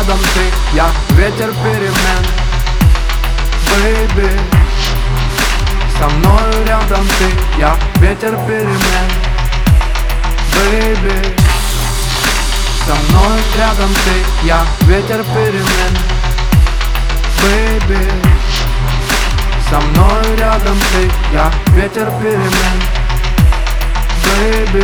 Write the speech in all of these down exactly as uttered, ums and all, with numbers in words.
рядом ты, я ветер перемен. Бэйби, со мною рядом ты, я ветер перемен. Бэйби, со мной рядом ты, я ветер перемен. Бэйби, со мной рядом ты, я ветер перемен. Бэйби,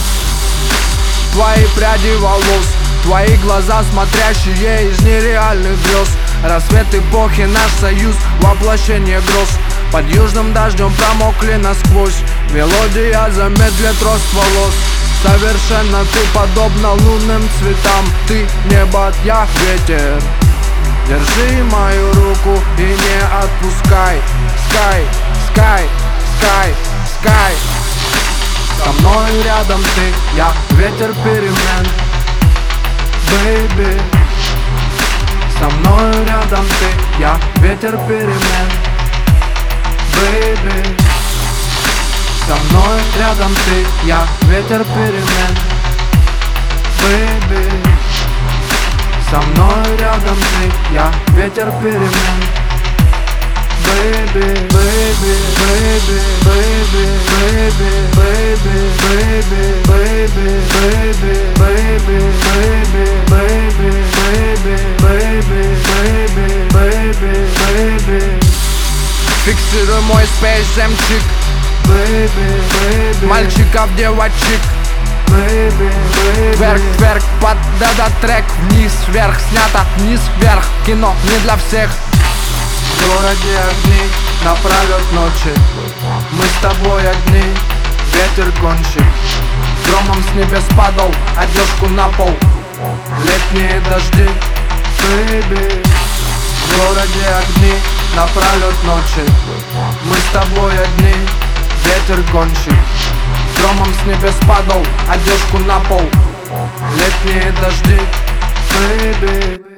твои пряди волос, твои глаза, смотрящие из нереальных грез. Рассвет эпохи, наш союз, воплощение гроз. Под южным дождем промокли насквозь. Мелодия замедлит рост волос. Совершенно ты подобна лунным цветам. Ты небо, я ветер. Держи мою руку и не отпускай. Sky, sky, sky, sky. Со мной рядом ты, я ветер перемен. Бэйби, со мной рядом ты, я ветер перемен. Бэйби, со мной рядом ты, я ветер перемен. Бэйби, со мной рядом ты, я ветер перемен. Бэйби, бэйби, бэйби, бэйби, бэйби, бэйби, бэйби, бэйби, бэйби, бэйби, бэйби, бэйби, бэйби, бэйби, бэйби, бэйби. Фиксируй мой спейс, жемчуг. Бэйби, бэйби, мальчиков, девочек. Бэйби, бэйби, тверк, тверк, под этот трек. Вниз, вверх, снято, вниз, вверх. Кино не для всех. В городе огни, напролет ночи. Мы с тобой одни, ветер гонщик. Громом с небес падал, одежку на пол. Летние дожди, бэйби. В городе огни, напролет ночи. Мы с тобой одни, ветер гонщик. Громом с небес падал, одежку на пол. Летние дожди, бэйби.